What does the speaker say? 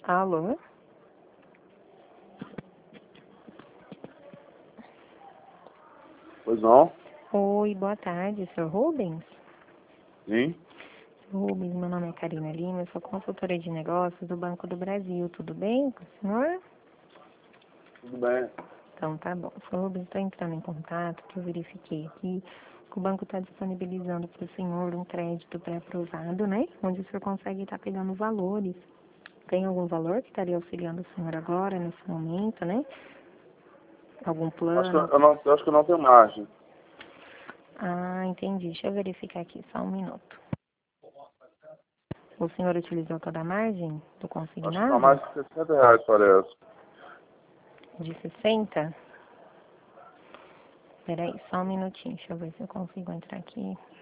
Alô? Pois não? Oi, boa tarde, Sr. Rubens? Sim? Sr. Rubens, meu nome é Karina Lima, eu sou consultora de negócios do Banco do Brasil. Tudo bem com o senhor? Tudo bem. Então tá bom. Sr. Rubens, estou entrando em contato, que eu verifiquei aqui que o banco está disponibilizando para o senhor um crédito pré-aprovado, né? Onde o senhor consegue estar pegando valores. Tem algum valor que estaria auxiliando o senhor agora, nesse momento, né? Algum Acho que plano? eu não tenho margem. Ah, entendi. Deixa eu verificar aqui, só um minuto. O senhor utilizou toda a margem do Acho que não consignado? mais de R$ 60, parece. De 60? Peraí, só um minutinho. Deixa eu ver se eu consigo entrar aqui.